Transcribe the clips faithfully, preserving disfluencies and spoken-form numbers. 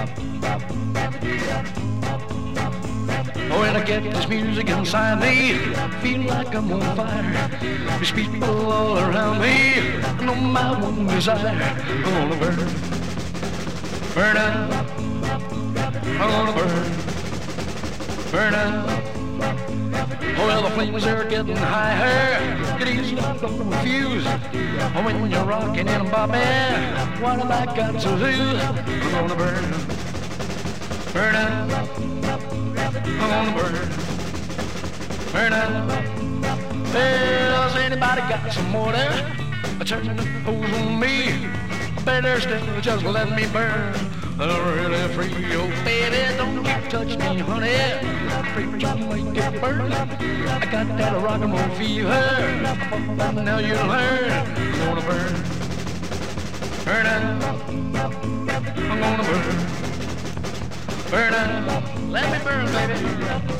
Oh, when I get this music inside me, feel like I'm on fire. There's people all around me, I know my one desire. I wanna burn, burn up. I wanna burn, burn up. Oh, well, the flames are getting higher. Get easy, don't confuse. Oh, when you're rocking and bobbing, what have I got to lose? I'm gonna burn, burn up. I'm gonna burn, burn up. Well, has anybody got some water? Turn the hose on me. Better still just let me burn. I'm really free, oh baby, don't you touch me, honey. I'm afraid you might get burned. I got that rock and roll fever. Now you learn. I'm gonna burn, burn up. I'm gonna burn, burn up. Let me burn, baby.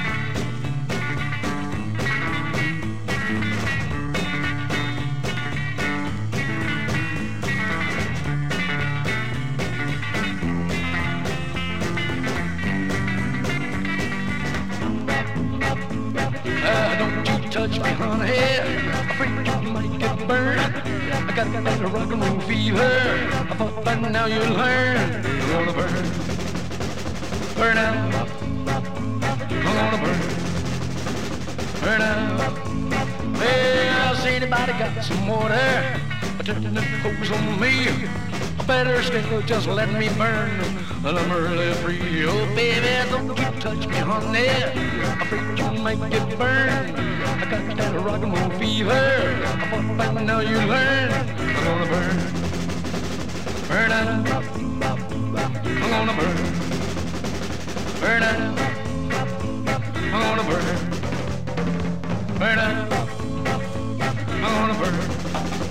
Touch me, honey, afraid you might get burned. I got that rock and roll fever. I thought by now you'd learn. I'm gonna burn, burn out. I'm gonna burn, burn out. Well, has anybody got some water? Turn the hose on me. Better still just let me burn. Well, I'm really free, oh baby, don't you touch me, honey. Afraid you might get burned. I got that rock and roll fever. I thought by now you learn. I'm gonna burn, burn up. I'm gonna burn, burn up. I'm gonna burn, burn up. I'm gonna burn.